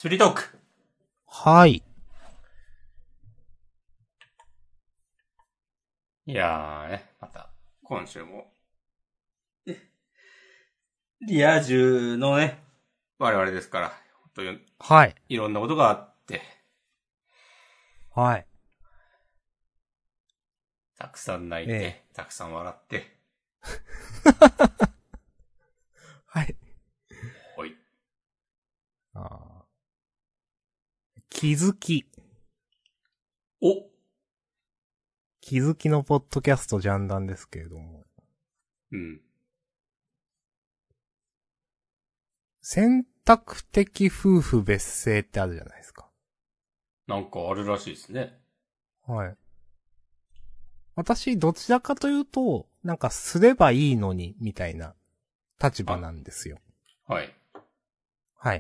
釣りトーク。 はい。 いやーね、また、今週も、リア充のね、我々ですから、本当にはい。 いろんなことがあって、 はい。 たくさん泣いええ。 て、たくさん笑って、 はい。 ほい。 あ気づき。 お気づきのポッドキャストジャンダンですけれども。 うん。 選択的夫婦別姓ってあるじゃないですか。 なんかあるらしいですね。 はい。私、どちらかというと、なんかすればいいのに、みたいな立場あ、 なんですよ。 はい。 はい。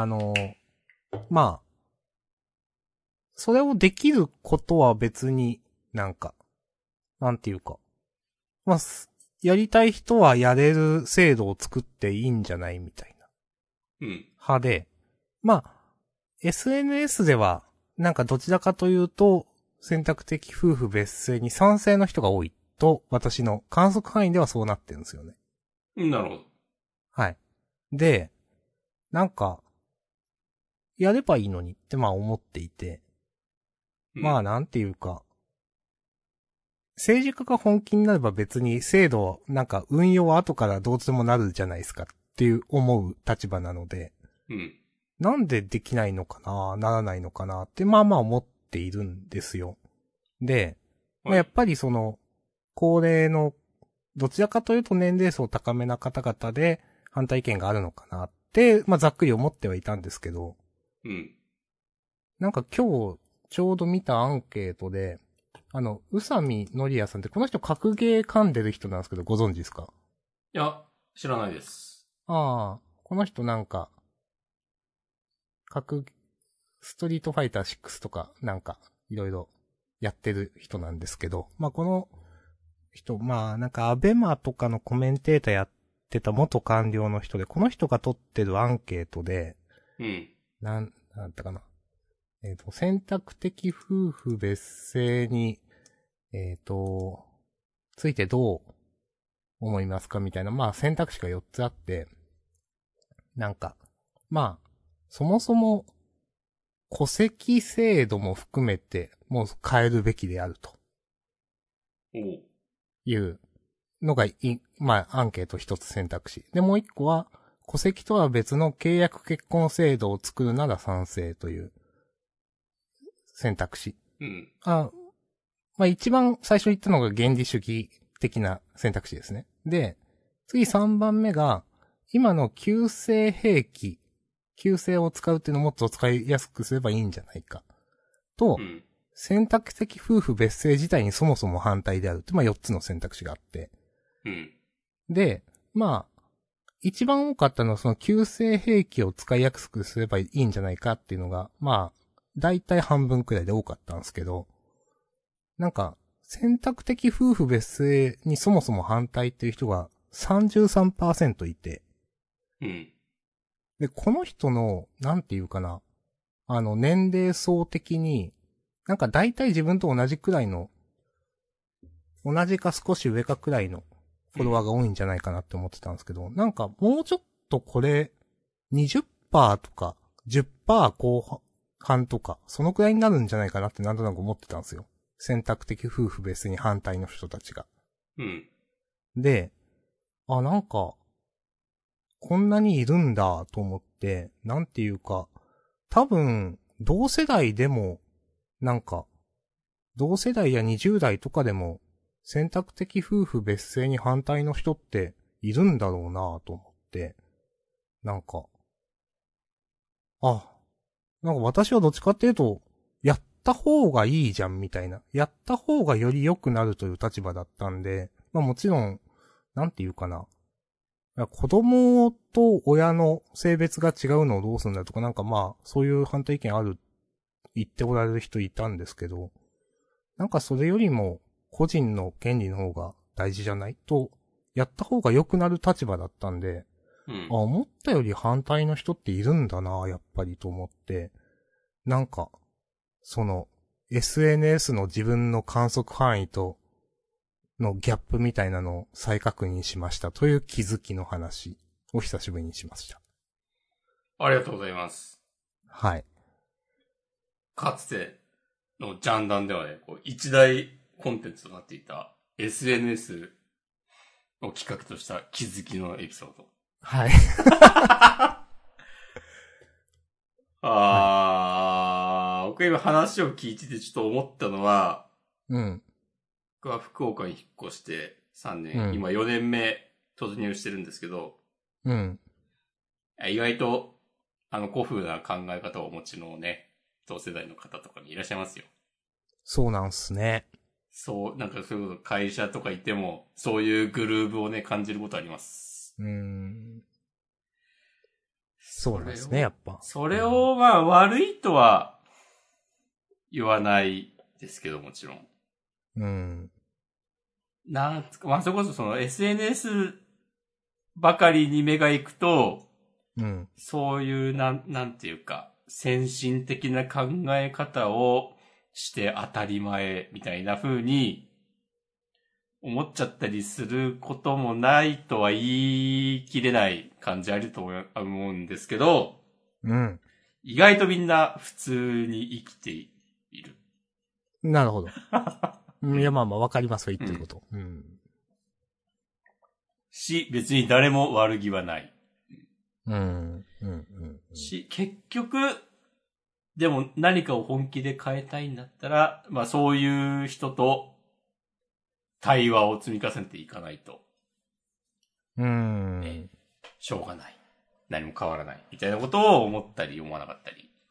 まあ、それをできることは別になんか、なんていうか。まあ、やりたい人はやれる制度を作っていいんじゃないみたいな。 うん。 派で、まあ、SNS では、なんかどちらかというと、選択的夫婦別姓に賛成の人が多いと、私の観測範囲ではそうなってるんですよね。 なるほど。 はい。で、なんか、やればいいのにってまあ思っていて、 うん。 まあなんていうか、政治家が本気になれば別に制度、なんか運用は後からどうでもなるじゃないですかっていう思う立場なので、 うん。 なんでできないのかな、ならないのかなってまあまあ思っているんですよ。で、まあ、 はい。 やっぱりその、高齢の、どちらかというと年齢層高めな方々で反対意見があるのかなって、まあざっくり思ってはいたんですけど、 うん。 なんか今日ちょうど見たアンケートで、宇佐美のりやさんってこの人格ゲー噛んでる人なんですけどご存知ですか？ いや、知らないです。 ああ、この人なんか、ストリートファイター6とかなんかいろいろやってる人なんですけど、まあこの人、まあなんかアベマとかのコメンテーターやってた元官僚の人で、この人が取ってるアンケートで、 うん。 なんだったかな。選択的夫婦別姓に、えっ、と、ついてどう思いますかみたいな、まあ選択肢が4つあって、なんか、まあ、そもそも戸籍制度も含めてもう変えるべきであるとおう。 いうのがまあアンケート一つ選択肢。で、もう一個は、戸籍とは別の契約結婚制度を作るなら賛成という選択肢。 うん。 まあ一番最初に言ったのが原理主義的な選択肢ですね。で、次3番目が、今の旧姓兵器、旧姓を使うっていうのをもっと使いやすくすればいいんじゃないか。と、 うん。 選択的夫婦別姓自体にそもそも反対であるって、まあ4つの選択肢があって。 うん。 で、まあ、一番多かったのはその旧姓兵器を使いやすくすればいいんじゃないかっていうのが、まあ、だいたい半分くらいで多かったんですけど、なんか、選択的夫婦別姓にそもそも反対っていう人が33%いて、 うん。 で、この人の、なんていうかな、年齢層的に、なんか大体自分と同じくらいの、同じか少し上かくらいのフォロワーが多いんじゃないかなって思ってたんですけど、なんかもうちょっとこれ、20%とか、10%後半とか、そのくらいになるんじゃないかなってなんとなく思ってたんですよ。選択的夫婦別に反対の人たちが。 うん。 で、なんか、こんなにいるんだと思って、なんていうか、多分、同世代でも、なんか、同世代や20代とかでも、選択的夫婦別姓に反対の人っているんだろうなと思って、なんか、あ、なんか私はどっちかっていうと、やった方がいいじゃんみたいな。やった方がより良くなるという立場だったんで、まあもちろん、なんていうかな。子供と親の性別が違うのをどうするんだとかなんかまあ、そういう反対意見ある、言っておられる人いたんですけど、なんかそれよりも個人の権利の方が大事じゃないと、やった方が良くなる立場だったんで、 うん。 思ったより反対の人っているんだな、やっぱりと思って、なんか、その、SNS の自分の観測範囲とのギャップみたいなのを再確認しましたという気づきの話を久しぶりにしました。 ありがとうございます。 はい。 かつてのジャンダンではね、こう一大コンテンツとなっていた SNS を企画とした気づきのエピソード。 はい。 僕今話を聞いててちょっと思ったのは、 うん。 僕は福岡に引っ越して3年、 うん今4年目突入してるんですけど、 うん。 意外と、古風な考え方をお持ちのね、同世代の方とかにいらっしゃいますよ。 そうなんすね。 そう、なんかそういうこと会社とかいても、そういうグルーブをね、感じることあります。 そうなんですね、やっぱ。 それを、まあ、悪いとは言わないですけど、もちろん。 うん。 なんつか、まあ、それこそその SNS ばかりに目が行くと、 うん。 そういう、なんていうか、先進的な考え方をして当たり前みたいな風に思っちゃったりすることもないとは言い切れない感じあると思うんですけど、 うん。 意外とみんな普通に生きている。 なるほど。いや、まあまあ、わかりますよ、言ってること。うん。 別に誰も悪気はない。 うん。うん。 結局、でも何かを本気で変えたいんだったら、まあそういう人と対話を積み重ねていかないと。しょうがない。何も変わらない。みたいなことを思ったり思わなかったり。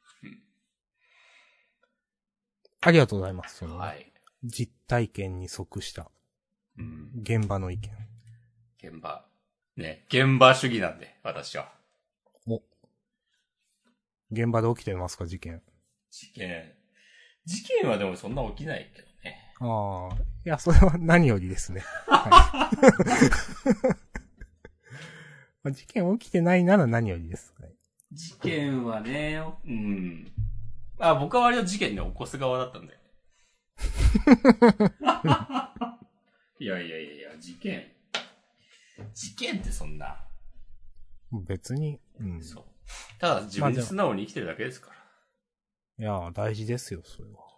ありがとうございます。 はい。 実体験に即した。現場の意見。 現場主義なんで、私は。 現場で起きてますか、事件。 事件はでもそんな起きないけどね。 ああ。いや、それは何よりですね。はい、事件起きてないなら何よりです。はい、 事件はね、僕は割と事件で起こす側だったんで。いや、事件ってそんな。 別に、 そう。ただ自分で素直に生きてるだけですから。 いや、大事ですよ、それは。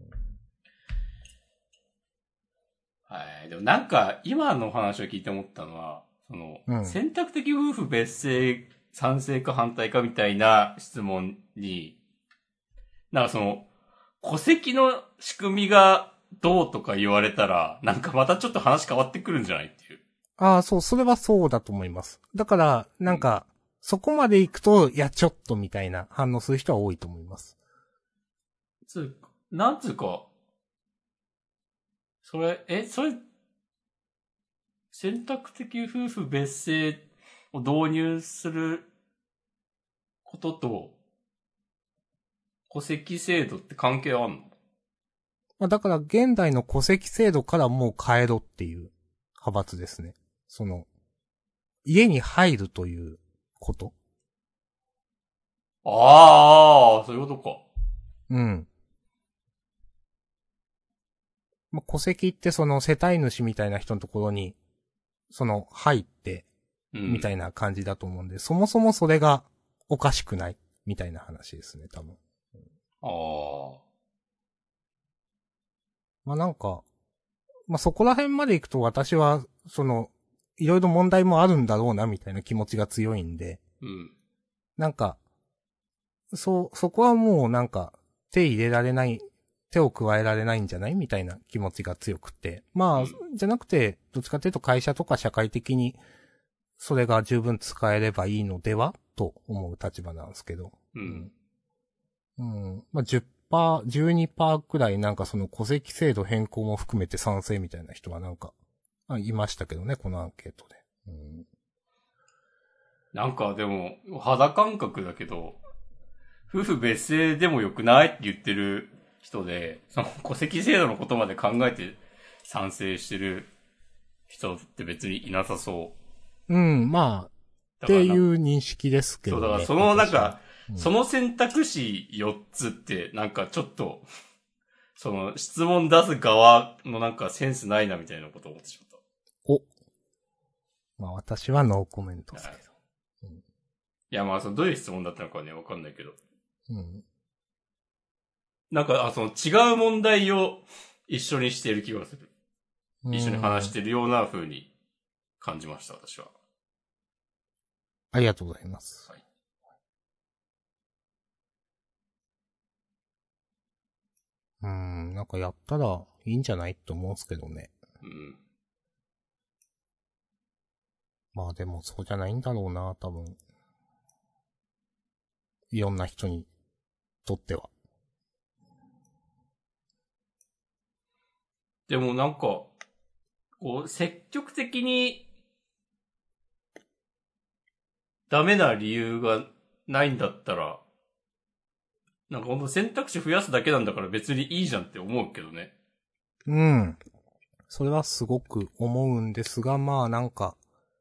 はい。でもなんか、今の話を聞いて思ったのは、選択的夫婦別姓、賛成か反対かみたいな質問に、なんか戸籍の仕組みがどうとか言われたら、なんかまたちょっと話変わってくるんじゃないっていう。 ああ、そう、それはそうだと思います。だから、なんか、そこまで行くと、いや、ちょっとみたいな反応する人は多いと思います。 なんつうか、選択的夫婦別姓を導入することと、戸籍制度って関係あんの？ だから、現代の戸籍制度からもう変えろっていう派閥ですね。家に入るということ。 ああ、そういうことか。 うん。戸籍って世帯主みたいな人のところに、入って、みたいな感じだと思うんで、そもそもそれがおかしくない、みたいな話ですね、多分。なんか、そこら辺まで行くと私は、いろいろ問題もあるんだろうな、みたいな気持ちが強いんで、なんか、そこはもうなんか、手を加えられないんじゃないみたいな気持ちが強くて。じゃなくて、どっちかというと会社とか社会的に、それが十分使えればいいのではと思う立場なんですけど。10%、12%くらいなんか戸籍制度変更も含めて賛成みたいな人はなんか、いましたけどね、このアンケートで。 なんかでも、肌感覚だけど、夫婦別姓でもよくないって言ってる人で、戸籍制度のことまで考えて賛成してる人って別にいなさそう。 っていう認識ですけどね。 そう、だからそのなんか、その選択肢4つって、なんかちょっと、その質問出す側のなんかセンスないなみたいなことを思ってしまった。 お。まあ私はノーコメントですけど。 いやまあどういう質問だったのかね、わかんないけど。なんか、その違う問題を一緒にしている気がする。一緒に話しているような風に感じました、私は。 ありがとうございます。はい。なんかやったらいいんじゃないって思うんですけどね。まあでもそうじゃないんだろうな、多分。いろんな人にとっては。 でもなんか、こう、積極的にダメな理由がないんだったら、なんかほんと選択肢増やすだけなんだから別にいいじゃんって思うけどね。 それはすごく思うんですが、まあなんか、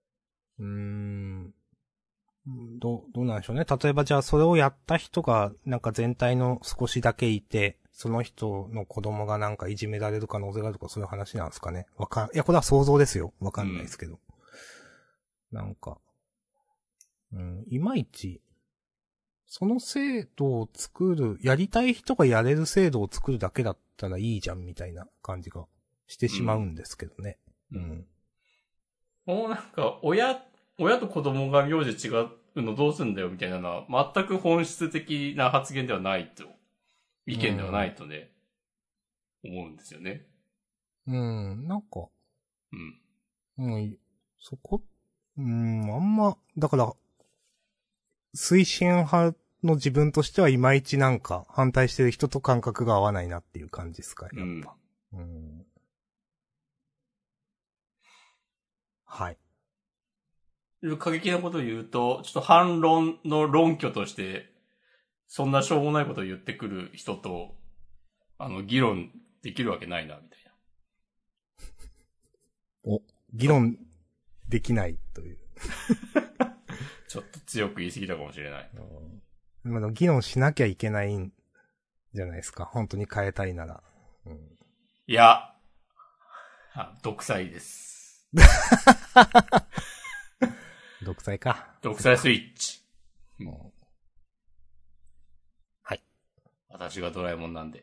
どうなんでしょうね。例えばじゃあそれをやった人がなんか全体の少しだけいて、その人の子供がなんかいじめられる可能性があるとかそういう話なんですかね。いや、これは想像ですよ。わかんないですけど。なんか、いまいち、その制度を作る、やりたい人がやれる制度を作るだけだったらいいじゃんみたいな感じがしてしまうんですけどね。 もうなんか、親と子供が名字違うのどうすんだよみたいなのは全く本質的な発言ではないと、意見ではないとね、思うんですよね。 なんか、そこ、あんま、だから、推進派の自分としてはいまいちなんか反対してる人と感覚が合わないなっていう感じですか、やっぱ。はい。 過激なことを言うと、ちょっと反論の論拠として、そんなしょうもないことを言ってくる人と、議論できるわけないな、みたいな。議論できないという。 ちょっと強く言い過ぎたかもしれない。 議論しなきゃいけないんじゃないですか。本当に変えたいなら。 いや、独裁です。 独裁か。 独裁スイッチ。 はい。 私がドラえもんなんで。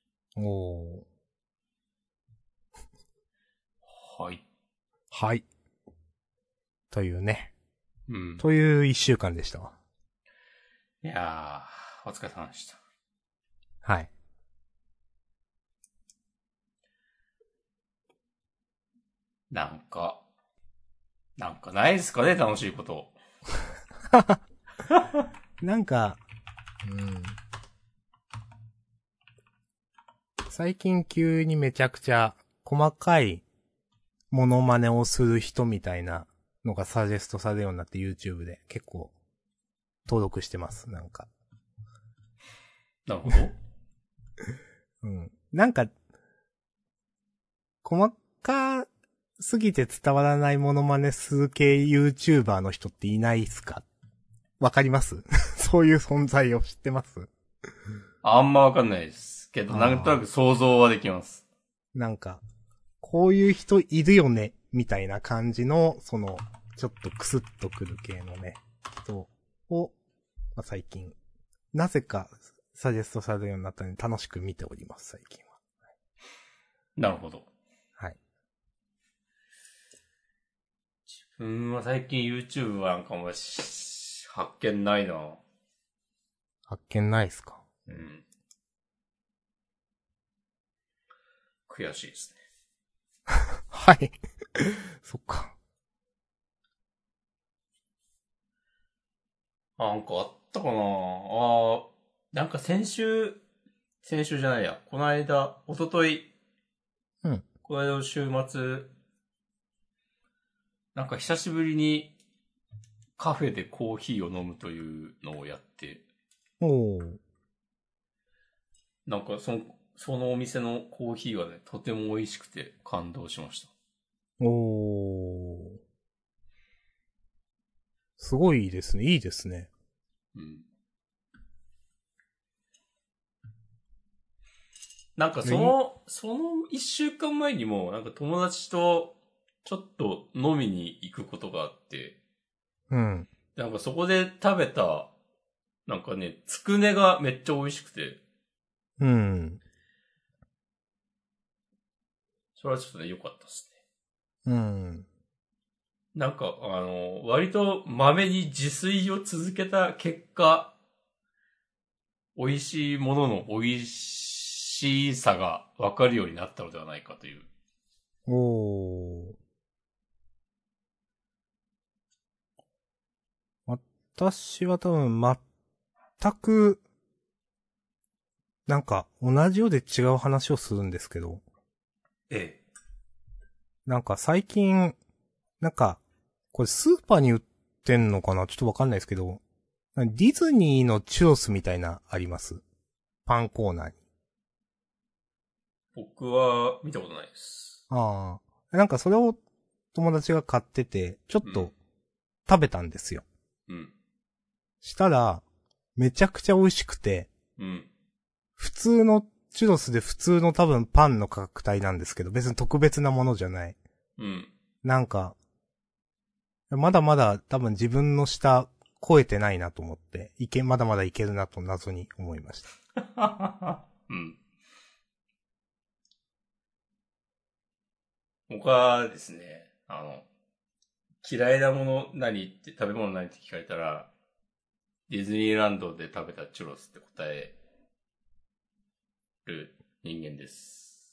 はい。 はい。というね。という一週間でしたわ。 いやー、お疲れ様でした。 はい。 なんかないですかね、楽しいこと。 なんか、最近急にめちゃくちゃ細かいモノマネをする人みたいなのがサジェストされるようになって YouTube で結構登録してます、なんか。 なるほど。 なんか、細かすぎて伝わらないモノマネする系 YouTuber の人っていないっすか？わかりますそういう存在を知ってます？ あんまわかんないですけど、なんとなく想像はできます。 なんか、こういう人いるよね、みたいな感じの、ちょっとクスッとくる系のね、人を、最近、なぜかサジェストされるようになったので楽しく見ております、最近は。 なるほど。 はい。 自分は最近 YouTube はなんかも発見ないな。 発見ないっすか？ 悔しいですね。 はい。そっか。 なんかあったかななんか先週じゃないや。この間、一昨日この間の週末、なんか久しぶりにカフェでコーヒーを飲むというのをやって、なんかそのお店のコーヒーがね、とても美味しくて感動しました。 すごいですね。いいですね。 うん。なんかその一週間前にも、なんか友達とちょっと飲みに行くことがあって、 うん。 なんかそこで食べた、なんかね、つくねがめっちゃ美味しくて、 うん。 それはちょっとね、良かったですうん。 ね。なんか、割と豆に自炊を続けた結果、美味しいものの美味しさが分かるようになったのではないかという。 おー。私は多分全く、なんか同じようで違う話をするんですけど、 ええ。 なんか最近、なんか、これスーパーに売ってんのかなちょっとわかんないですけど、ディズニーのチュロスみたいなあります。パンコーナーに。 僕は見たことないです。 ああ。なんかそれを友達が買ってて、ちょっと食べたんですよ。 うん。 したら、めちゃくちゃ美味しくて、 うん。 普通のチュロスで普通の多分パンの価格帯なんですけど、別に特別なものじゃない。 うん。 なんか、まだまだ多分自分の舌超えてないなと思って、まだまだいけるなと謎に思いました。 うん。僕はですね、嫌いなもの食べ物何って聞かれたら、ディズニーランドで食べたチュロスって答える人間です。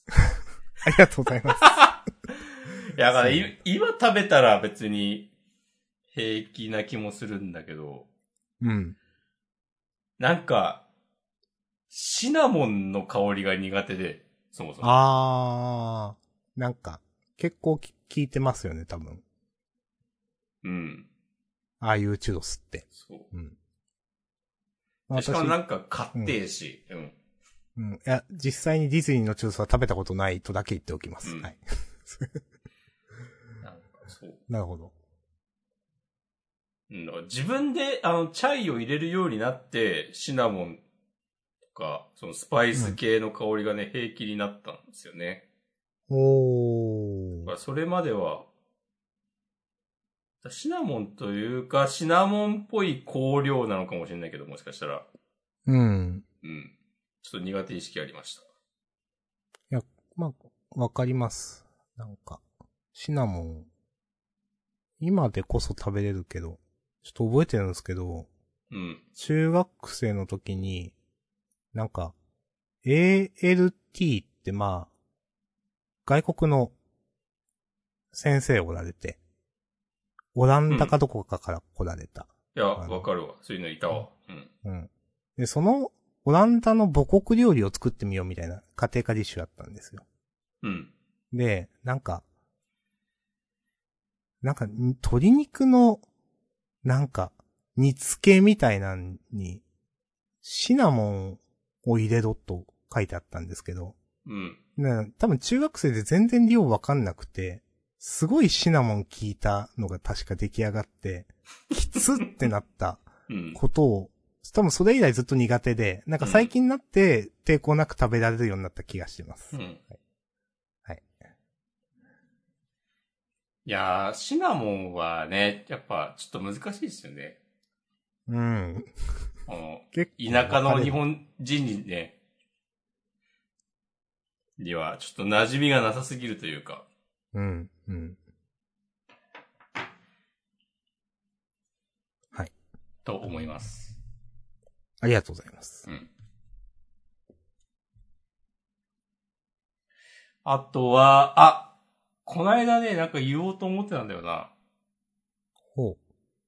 ありがとうございます。 いや、だから今食べたら別に平気な気もするんだけど、 うん。 なんか、シナモンの香りが苦手で、そもそも。 なんか、結構効いてますよね、多分。 うん。 ああいうチュロスって。 そう。 うん。 しかもなんか買ってえし、うん。 うん。いや、実際にディズニーのチュロスは食べたことないとだけ言っておきます。 うん、 はい。 なんかそう。 なるほど。 うん、自分で、チャイを入れるようになって、シナモンとか、そのスパイス系の香りがね、平気になったんですよね。それまでは、シナモンというか、シナモンっぽい香料なのかもしれないけど、もしかしたら。 うん。 うん。ちょっと苦手意識ありました。 いや、まあ、わかります。なんか、シナモン、今でこそ食べれるけど、ちょっと覚えてるんですけど、 うん。 中学生の時に、なんか、ALT ってまあ、外国の先生おられて、オランダかどこかから来られた。 いや、わかるわ。そういうのいたわ。うん。 うん。で、その、オランダの母国料理を作ってみようみたいな家庭科実習だったんですよ。 うん。 で、なんか、鶏肉の、なんか、煮付けみたいなのに、シナモンを入れろと書いてあったんですけど、 うん。 多分中学生で全然量わかんなくて、すごいシナモン効いたのが確か出来上がって、きつってなったことを、多分それ以来ずっと苦手で、なんか最近になって抵抗なく食べられるようになった気がしてます。 うん。 はい。 いやー、シナモンはね、やっぱちょっと難しいですよね。 うん。 田舎の日本人にね、にはちょっと馴染みがなさすぎるというか。 うん、うん。はい。 と思います。 ありがとうございます。 うん。あとは、こないだね、なんか言おうと思ってたんだよな。 ほう。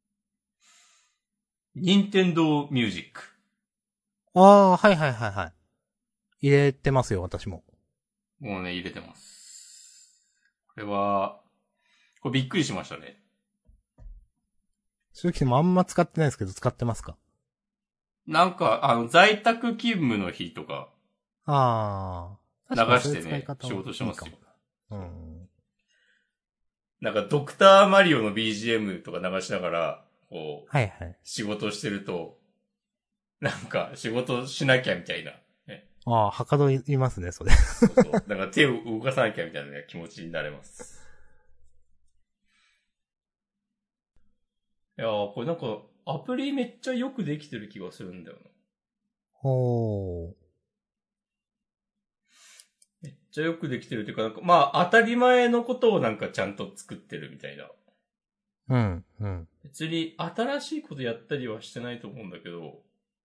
任天堂ミュージック。 はいはいはいはい。入れてますよ、私も。 もうね、入れてます。これびっくりしましたね。 正直もあんま使ってないですけど、使ってますか？ なんか、在宅勤務の日とか、流してね、仕事してますよ。 うん。 なんか、ドクターマリオの BGM とか流しながら、 こう、 はいはい。 仕事してると、なんか仕事しなきゃみたいな。ね、 ああ、はかどりますね、それ。 そうそう。だから手を動かさなきゃみたいな気持ちになれます。いやー、これなんか、アプリめっちゃよくできてる気がするんだよな。 ほー。 めっちゃよくできてるっていうか、なんか、まあ、当たり前のことをなんかちゃんと作ってるみたいな。 うん、うん。 別に新しいことやったりはしてないと思うんだけど、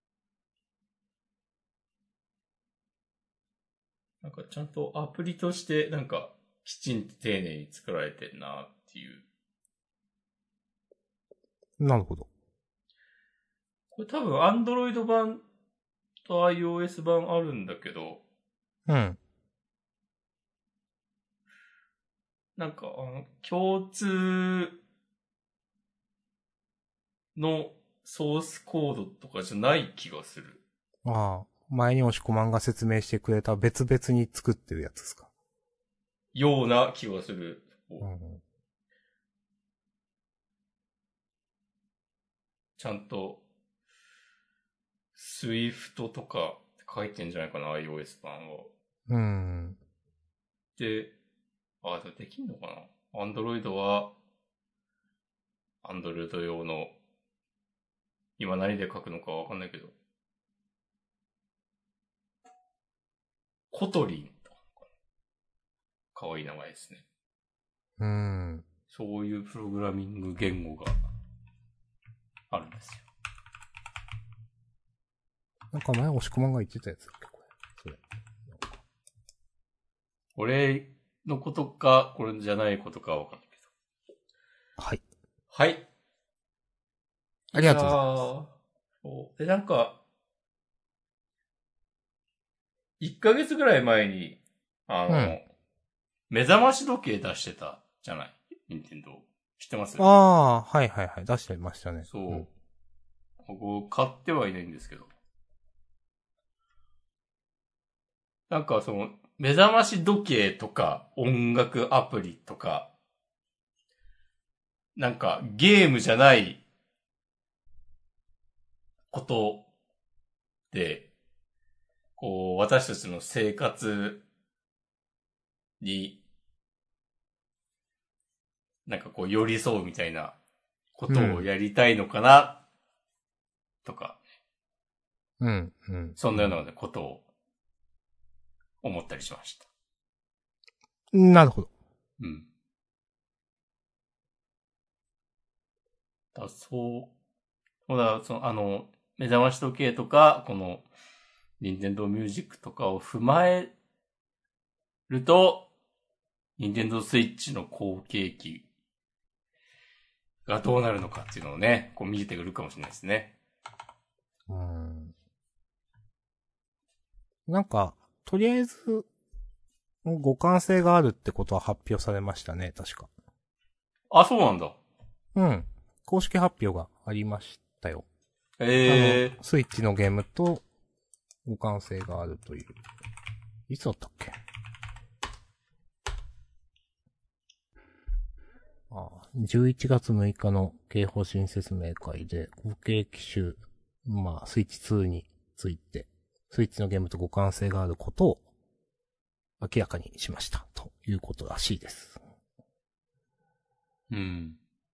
なんかちゃんとアプリとしてなんかきちんと丁寧に作られてんなっていう。 なるほど。 これ多分 Android 版と iOS 版あるんだけど、 うん。 なんか共通のソースコードとかじゃない気がする。 ああ、前に押し込まんが説明してくれた別々に作ってるやつですか。 ような気がする。 うん。 ちゃんと、Swift とか書いてんじゃないかな、iOS 版は。 うん。 で、できんのかな ?Android は、Android 用の、今何で書くのかわかんないけど、コトリンとか、かわいい名前ですね。 うん。 そういうプログラミング言語があるんですよ。 なんか前押し込まんが言ってたやつだっけ、これ。それ。 俺のことか、これじゃないことかわかんないけど。 はい。 はい。 ありがとうございます。 で、なんか、1ヶ月ぐらい前に、 うん。 目覚まし時計出してたじゃない任天堂。知ってます？ ああ、はいはいはい。出してましたね。 そう。 うん、 僕、買ってはいないんですけど。なんか目覚まし時計とか、音楽アプリとか、なんかゲームじゃないことで、こう、私たちの生活に、なんかこう、寄り添うみたいなことをやりたいのかな、とか、 うん、うん。 そんなようなことを思ったりしました。 なるほど。 うん。そう。目覚まし時計とか、この、任天堂ミュージックとかを踏まえると、任天堂スイッチの後継機がどうなるのかっていうのをね、こう見えてくるかもしれないですね。 なんか、とりあえず、互換性があるってことは発表されましたね、確か。 あ、そうなんだ。 うん。公式発表がありましたよ。スイッチのゲームと互換性があるという。いつだったっけ？11月6日の経方針説明会で、後継機種、スイッチ2について、スイッチのゲームと互換性があることを明らかにしました。ということらしいです。 うん。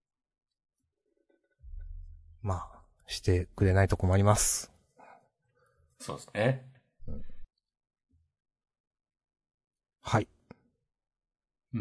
してくれないと困ります。 そうですね。 うん、はい。 うん。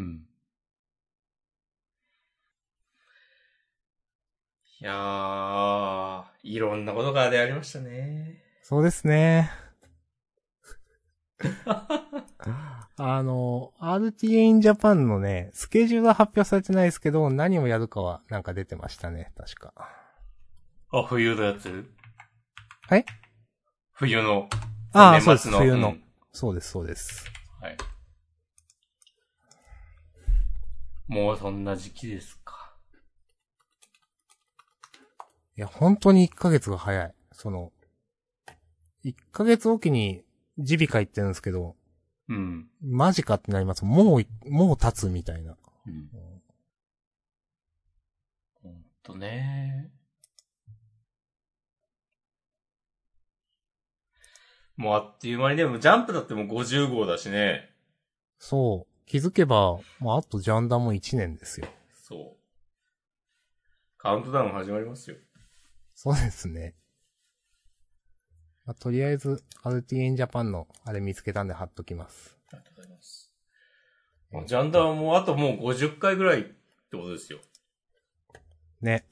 いやー、いろんなことがありましたね。 そうですね。RTA in Japan のね、スケジュールは発表されてないですけど、何をやるかはなんか出てましたね、確か。 冬のやつ？ はい？ 冬の。 そうです、冬の、うん。そうです、そうです。 はい。もうそんな時期ですか。 いや、本当に1ヶ月が早い。1ヶ月おきに耳鼻科行ってるんですけど、 うん。 マジかってなります。もう経つみたいな。 うん。ほんとね。 もうあっという間にでもジャンプだってもう50号だしね。 そう。気づけば、あとジャンダンも1年ですよ。 そう。カウントダウン始まりますよ。 そうですね。とりあえず、RTN Japan のあれ見つけたんで貼っときます。 ありがとうございます。ジャンダンはもうあともう50回ぐらいってことですよ。 ね。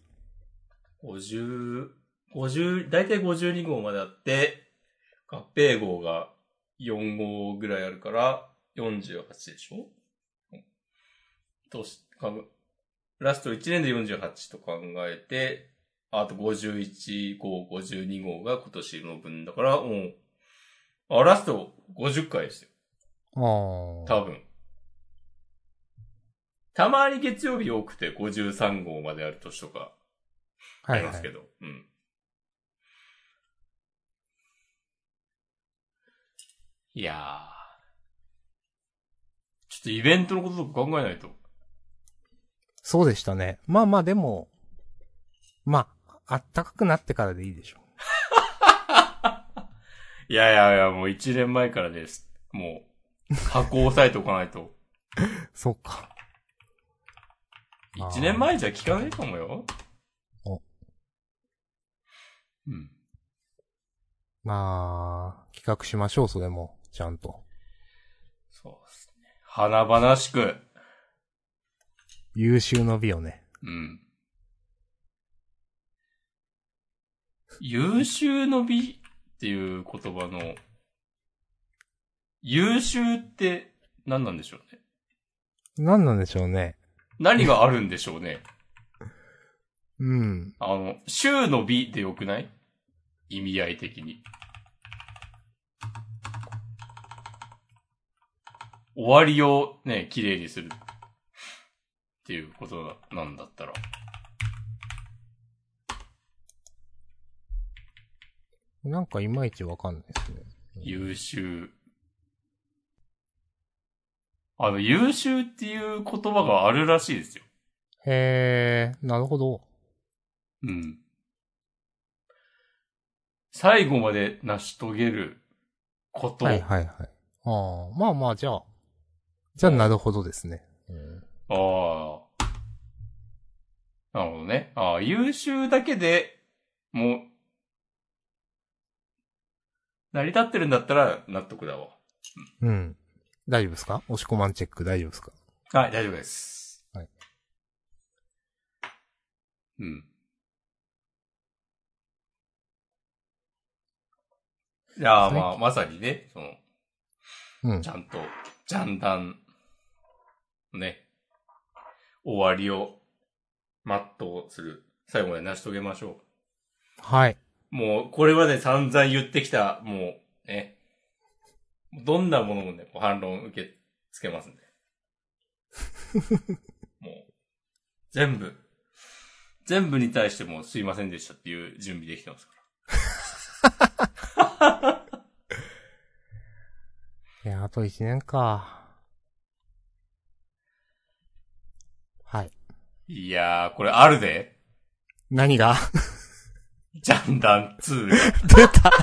だいたい52号まであって、合併号が4号ぐらいあるから48でしょ。ラスト1年で48と考えて、あと51号、52号が今年の分だから、もう、ラスト50回ですよ。多分。たまに月曜日多くて53号まである年とか、ありますけど、はいはい、うん。いやー。ちょっとイベントのこととか考えないと。 そうでしたね。でも、あったかくなってからでいいでしょ。 いや、もう1年前からです。もう、箱を押さえておかないと。 そっか。 1年前じゃ聞かないかもよ。うん。 企画しましょう、それも、ちゃんと。 そうですね。華々しく。 優秀の美をね。 うん。優秀の美っていう言葉の、優秀って何なんでしょうね。 何なんでしょうね。 何があるんでしょうね。 うん。 週の美でよくない？意味合い的に。終わりをね、綺麗にするっていうことなんだったら。 なんかいまいちわかんないですね。 優秀。優秀っていう言葉があるらしいですよ。 へー、なるほど。 うん。最後まで成し遂げること。 はい。じゃあなるほどですね。 なるほどね。優秀だけでもう、成り立ってるんだったら納得だわ。 うん。大丈夫ですか？押し込まんチェック大丈夫ですか？ はい、大丈夫です。 はい。 うん。いやーまさにね、ちゃんと、ジャンダン、ね、終わりを全うする。最後まで成し遂げましょう。 はい。 もう、これまで散々言ってきた、もう、ね、どんなものもね、反論受け付けますんで。もう、全部に対してもすいませんでしたっていう準備できてますから。 いや、あと1年か。はい。 いやー、これあるで。 何がジャンダン2が。 出た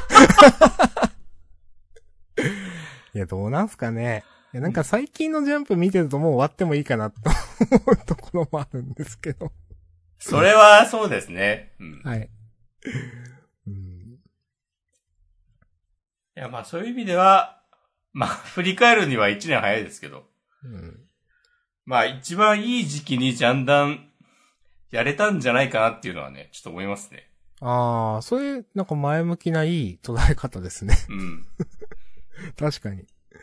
いや、どうなんすかね。いや、なんか最近のジャンプ見てるともう終わってもいいかなと思うところもあるんですけど。 それはそうですね。うん。 はい。 いや、そういう意味では、振り返るには1年早いですけど。一番いい時期にジャンダンやれたんじゃないかなっていうのはね、ちょっと思いますね。 それ、なんか前向きないい捉え方ですね。 うん。 確かに。 い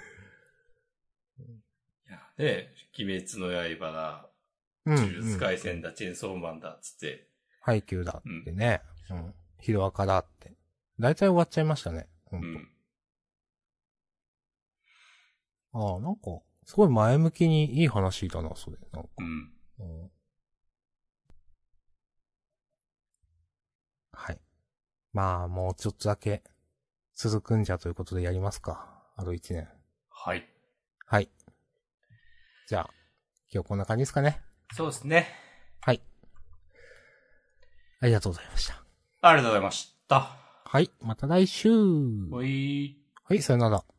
や、で、鬼滅の刃だ、呪術廻戦だ、チェンソーマンだ、つって。 配給だってね。ヒロアカだって。だいたい終わっちゃいましたね。ほんと。なんか、すごい前向きにいい話だな、それ。なんか。はい。もうちょっとだけ続くんじゃということでやりますか。あと1年。 はい。 はい。じゃあ、今日こんな感じですかね。 そうですね。 はい。ありがとうございました。 ありがとうございました。 はい。また来週。 ほい。 はい、さよなら。